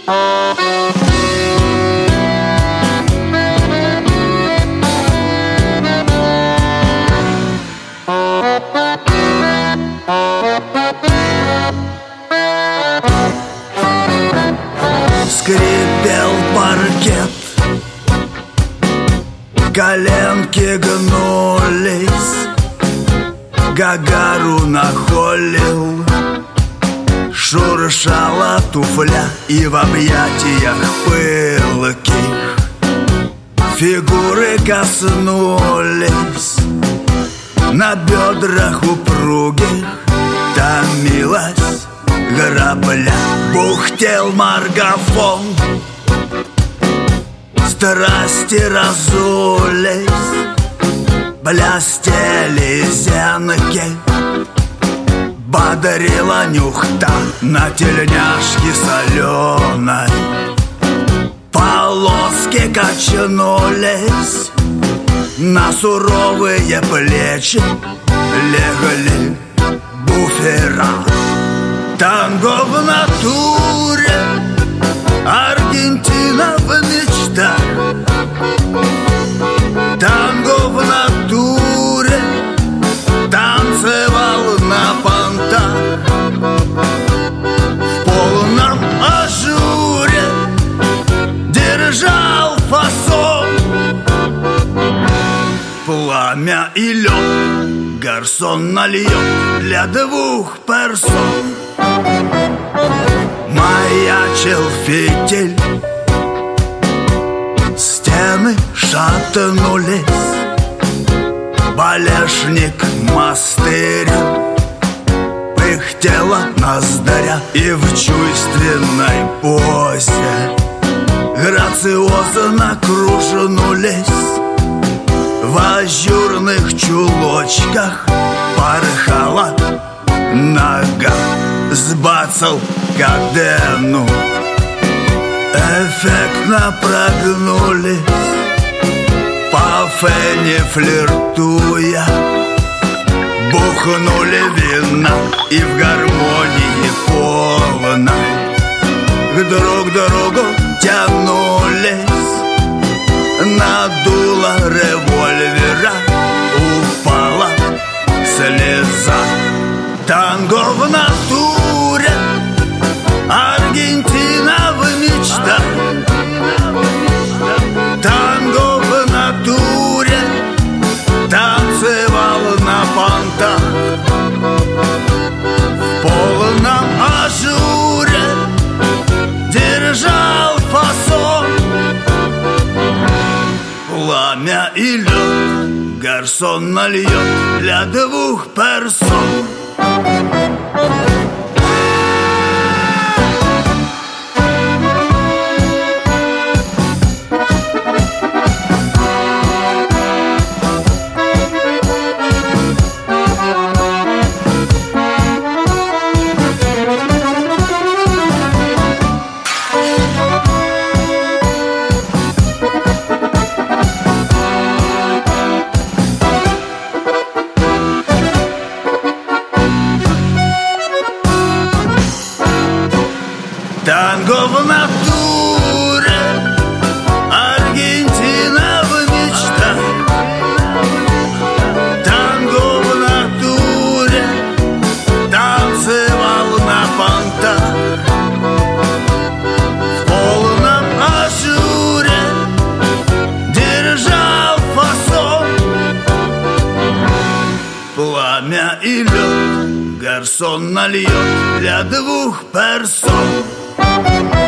Скрипел паркет, коленки гнулись, Гагару нахолил. Шуршала туфля, и в объятиях пылких фигуры коснулись. На бедрах упругих томилась грабля. Бухтел маргафон, страсти разулись, блестели зенки, бодрила нюхта на тельняшке соленой. Полоски качнулись, на суровые плечи легли буфера. Танго в натуре, Аргентина в мечтах. Танго в натуре, танцевал на понтах. В полном ажуре держал фасон. Пламя и лед гарсон нальет для двух персон. Маячил фитиль, стены шатнулись, балешник мастыря, пыхтела ноздря. И в чувственной позе грациозно кружнулись, в ажурных чулочках порхала нога. Сбацал кадену, эффектно прогнулись, по фене флиртуя, бухнули вина и в гармонии полной друг к другу тянулись. Надуло револьвера, упала слеза. Танго в натуре, Аргентина в мечтах. Танго в натуре, танцевал на понтах. В полном ажуре держал фасон. Пламя и лед гарсон нальет для двух персон. Танго в натуре, Аргентина в мечтах. Танго в натуре, танцевал на понтах. В полном ажуре держал фасон. Пламя и лед гарсон нальет для двух персон.